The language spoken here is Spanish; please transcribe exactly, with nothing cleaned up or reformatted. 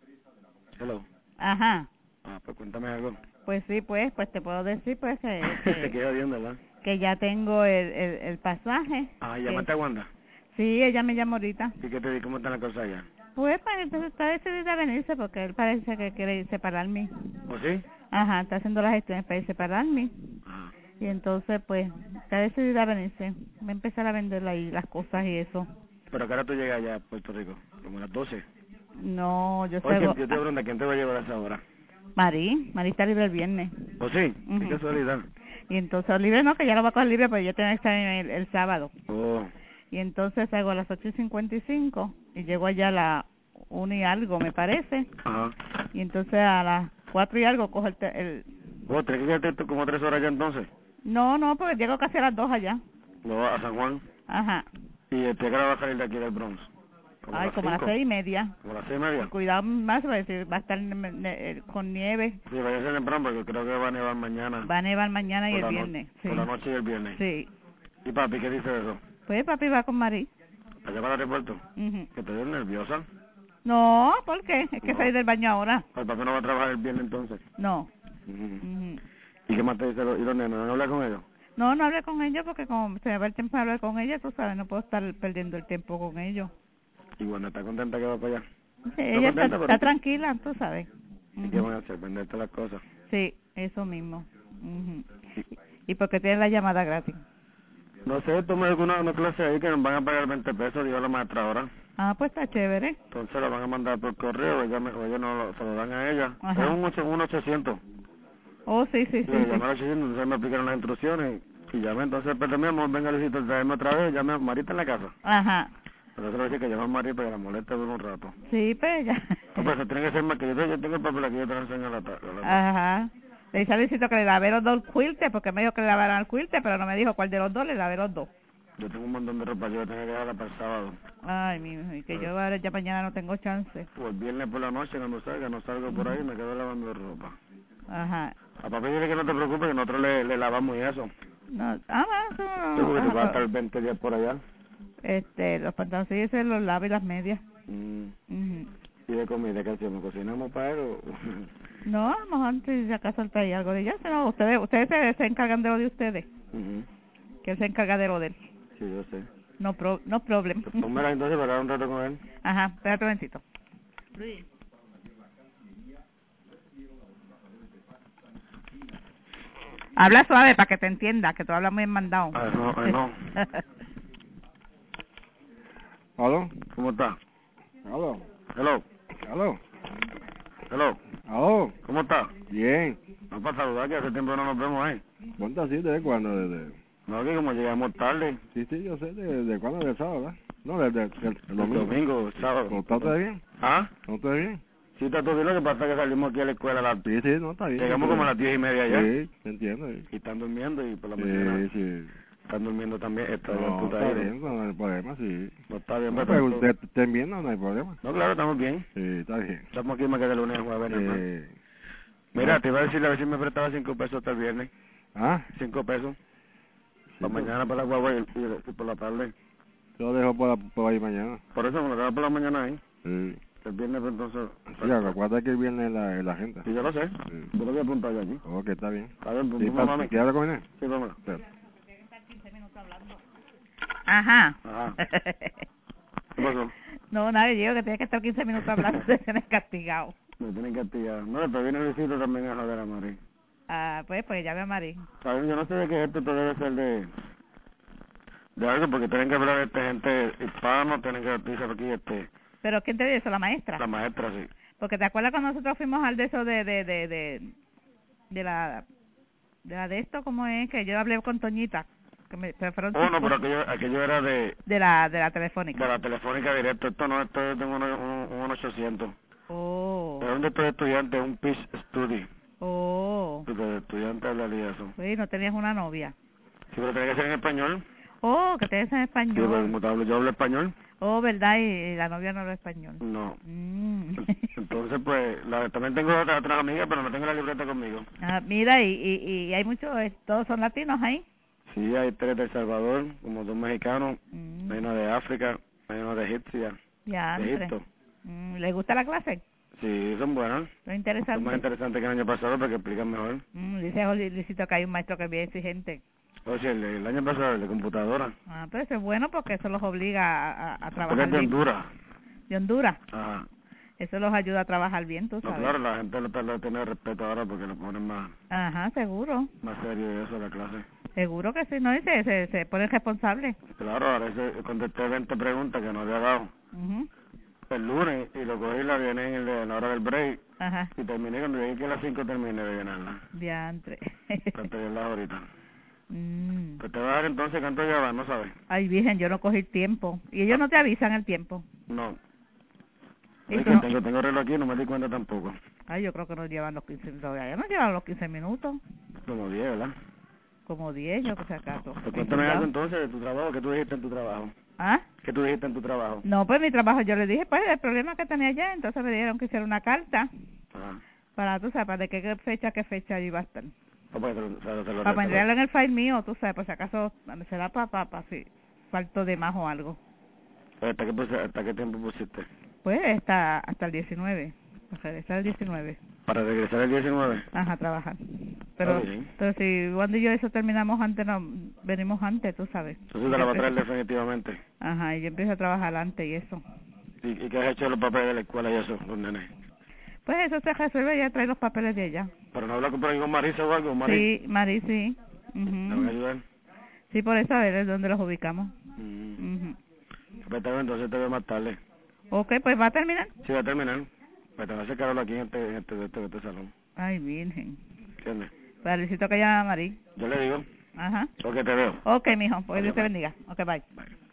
Hello. Ajá. Ah, pues cuéntame algo. Pues sí, pues, pues te puedo decir, pues, que, Te que, queda bien, ¿verdad? que ya tengo el, el, el pasaje. Ah, que- llamaste a Wanda. Sí, ella me llamó ahorita. ¿Y qué te di? ¿Cómo está la cosa allá? Pues, pues, entonces está decidida a venirse porque él parece que quiere separarme. ¿O sí? Ajá, está haciendo las gestiones para ir separarme. Ajá. Y entonces, pues, está decidida a venirse. Va a empezar a vender ahí las cosas y eso. ¿Pero qué hora tú llegas allá a Puerto Rico? Como a las doce. No, yo Oye, salgo... yo te pregunto, ¿quién te va a llevar a esa hora? Marí, Marí está libre el viernes. ¿O sí? Ujú. Qué casualidad. Y entonces, libre no, que ya lo va a coger libre, pero yo tengo que estar el, el sábado. Oh. Y entonces salgo a las ocho y cincuenta y cinco y llego allá a las una y algo, me parece. Ajá. Y entonces a las cuatro y algo cojo el... te- el... Oh, ¿tienes que quedarte tú como tres horas allá entonces? No, no, porque llego casi a las dos allá. ¿No vas a San Juan? Ajá. ¿Y este que va a salir de aquí del Bronx? ¿Como a Ay, las como a las cinco? seis y media. ¿Como a las seis y media? Cuidado más, porque va a estar ne- ne- eh, con nieve. Sí, vaya a ser temprano porque creo que va a nevar mañana. Va a nevar mañana y Por el la no- viernes. Sí. Por la noche y el viernes. Sí. ¿Y papi qué dice de eso? Pues papi va con Marí. ¿Allá para el aeropuerto? Ujú. ¿Que te dio nerviosa? No, ¿por qué? Es que No. salí del baño ahora. ¿El papi no va a trabajar el viernes entonces? No. Ujú. Ujú. ¿Y qué más te dice? lo- ¿Y los nenes? ¿No hablas con ellos? No, no hablé con ellos porque como se me va el tiempo de hablar con ellos, tú sabes, no puedo estar perdiendo el tiempo con ellos. Y bueno, ¿está contenta que va para allá? Sí, ella está, contenta, pero está ¿qué- tranquila, tú sabes. ¿Y qué Ujú. van a hacer? ¿Venderte las cosas? Sí, eso mismo. Ujú. ¿Y por qué tienes la llamada gratis? No sé, tomé alguna una clase ahí que nos van a pagar veinte pesos, dijo la maestra ahora. Ah, pues está chévere. Entonces la van a mandar por correo, ella, me, o ella no lo, se lo dan a ella. Ajá. Es un, ocho- un ochocientos. Oh, sí, sí, Sí, sí, llamé sí. al ochocientos, entonces me explicaron las instrucciones. Y llamé, entonces, pero mi amor, venga, Luisito, traerme otra vez. Llamé a Marita en la casa. Ajá. Entonces le dije que llame a Marita para que la moleste por un rato. Sí, pues ya. No, pues se tiene que ser más que yo, yo tengo el papel aquí, yo te lo enseño a la tarde. la- Ajá. Le dice a Luisito que le lavé los dos quiltes, porque me dijo que le lavaran el quilte, pero no me dijo cuál de los dos, le lavé los dos. Yo tengo un montón de ropa, yo tengo que dejarla para el sábado. Ay, mi hijo, y que yo ahora ya mañana no tengo chance. O el viernes por la noche cuando salga, no salgo por ahí, me quedo lavando ropa. Ajá. A papi dile que no te preocupes, que nosotros le, le lavamos y eso. No, ah, bueno, eso no- Yo porque tú vas a ajá, estar veinte días por allá. este, los pantalones se los lavo y las medias. Mm. Ujú. ¿Y de comida qué hacemos? ¿Cocinamos para él o...? No, a lo mejor si acaso él trae algo de ella, no, ustedes, ustedes se, se encargan de lo de ustedes, Ujú. que él se encarga de lo de él. Sí, yo sé. No, pro, no problem. Pues pónmela entonces para hablar un rato con él. Ajá, espérate un momentito. Luis. Habla suave para que te entienda, que tú hablas muy mandado. Ah, no, ah, no. ¿Aló? ¿Cómo está? ¿Aló? Hello. ¿Aló? Hello. ¿Aló? ¿Cómo está? Bien. No para saludar, que hace tiempo no nos vemos ahí. ¿Cuánto así? ¿Desde cuándo? Desde... No, que como llegamos tarde. Sí, sí, yo sé. ¿Desde de cuándo? ¿Del sábado, verdad? No, desde el, el, el El domingo. domingo, el sábado. ¿No está todo bien? ¿Ah? ¿No está bien? Sí, está todo bien, lo que pasa es que salimos aquí a la escuela a las... Sí, sí, no está bien. Llegamos como a las diez y media ya. Sí, entiendo. Sí, Y están durmiendo y por la sí. mañana sí. están durmiendo también. Está No, puta está ahí, bien, no hay problema, sí. No está bien, No, pero... pero usted estén viendo, no hay problema. No, claro, estamos bien. Sí, está bien. Estamos aquí más que de lunes a jueves, nada más. Eh, Mira, no. te iba a decir a ver si me prestaba cinco pesos hasta el viernes. ¿Ah? Cinco pesos. Sí, Para pues, mañana, para la guagua y, y- y por la tarde. yo dejo por, por ahí mañana. Por eso me lo quedo por la mañana ahí. Sí. El viernes, pues, entonces... Sí, acuérdate que el viernes es la, es la agenda. Sí, yo lo sé. Sí. Yo lo voy a apuntar yo aquí. Ok, está bien. Está bien, pues, Sí, pues, pa- mami. ¿Quieres hablar con él? Sí, vámonos. Espera. Ajá. Ajá. ¿Qué pasó? No, nadie digo que tienes que estar quince minutos hablando, te tienes castigado. Me tienen que activar. No, después viene Luisito también a joder a Mari. Ah, pues, pues llame a Marí. ¿Sabes? Yo no sé de qué esto esto debe ser de... De algo, porque tienen que hablar este gente hispano, tienen que utilizar aquí este... ¿Pero quién te dice eso? ¿La maestra? La maestra, sí. Porque te acuerdas cuando nosotros fuimos al de eso de, de, de, de, de la, de la de esto, ¿cómo es? Que yo hablé con Toñita. Que me, pero fueron Oh, no, cinco- pero aquello, aquello era de... de la, de la De telefónica. la telefónica directo. Esto no, esto yo tengo un, un, un ochocientos. Oh, Es un de estos estudiantes, un Peace Study. oh. Porque de estudiantes hablaría eso. Sí, no tenías una novia. Sí, pero tiene que ser en español. Oh, que te dices en Sí, pero español. como te hablo, yo hablo español. Oh, ¿verdad? Y, y la novia no habla español. No. Mm. Entonces, pues, la, también tengo otra, otra amiga, pero no tengo la libreta conmigo. Ah, mira, y, y, y hay muchos, eh, todos son latinos ahí. Sí, hay tres de El Salvador, como dos mexicanos, Mm. hay uno de África, hay uno de Egipcia, Ya, de entre. Egipto. Mm, ¿le gusta la clase? Sí, son buenas. Son Son más interesantes. interesantes que el año pasado porque explican mejor. Mm, dice Jorge Luisito que hay un maestro que es bien exigente. O sea, el, el año pasado el de computadora. Ah, pero eso es bueno porque eso los obliga a, a, a Porque trabajar es de bien. Honduras. De Honduras. Ajá. Eso los ayuda a trabajar bien, tú No, sabes. claro, la gente le le tiene respeto ahora porque le ponen más, Ajá, seguro. más serio y eso la clase. Seguro que sí, ¿no? Y se, se, se ponen responsables. Claro, ahora ese, contesté veinte preguntas que no había dado Ujú. el lunes y lo cogí la llené en, el- en la hora del break Ajá. y terminé cuando llegué que a las cinco terminé de llenarla. Diantre. Para pedirla ahorita. Mm. Pues te va a dar entonces cuánto lleva, ¿no sabes? Ay, virgen, yo no cogí el tiempo. Y ellos no te avisan el tiempo. No. ¿Y Es tú que no? tengo, tengo reloj aquí, no me di cuenta tampoco. Ay, yo creo que no llevan los quince minutos. Ya no llevan los quince minutos. Como diez, ¿verdad? Como diez, yo que sé acaso. Pues cuéntame algo entonces de tu trabajo, ¿qué tú dijiste en tu trabajo? ¿Ah? ¿Qué tú dijiste en tu trabajo? No, pues mi trabajo, yo le dije, pues, el problema que tenía allá, entonces me dijeron que hiciera una carta Ajá. para, tú sabes, de qué qué fecha, qué fecha iba a estar. Ah, pues, te lo- te lo- te lo- Para te lo- ponerlo en el file mío, tú sabes, por si acaso será para, para, para, si faltó de más o algo. ¿Hasta qué, puse- ¿Hasta qué tiempo pusiste? Pues hasta, hasta el diecinueve, para regresar el diecinueve. ¿Para regresar el diecinueve? Ajá, a trabajar. Pero, Ah, bien. pero si Wanda y yo eso terminamos antes, no, venimos antes, tú sabes. Entonces te la va a traer definitivamente. Ajá, y yo empiezo a trabajar antes y eso. ¿Y, y qué has hecho de los papeles de la escuela y eso, los nenes? Pues eso se resuelve, ya trae los papeles de ella. ¿Para no hablar con, por ahí con Marisa o algo? Marisa, Sí, Mari, sí. ¿me van a Ujú. ayudar? Sí, por eso a ver dónde los ubicamos. Mm. Ujú. Pues está bien, entonces te veo más tarde. Ok, pues va a terminar. Sí, va a terminar. Pues te va a hacer calor aquí en este, en este, en este, en este salón. Ay, virgen. ¿Entiendes? Pues necesito que llame a Mari. Yo le digo, Ajá. ok, te veo. Ok, mijo, pues Dios te Bye. bendiga. Ok, bye. Bye.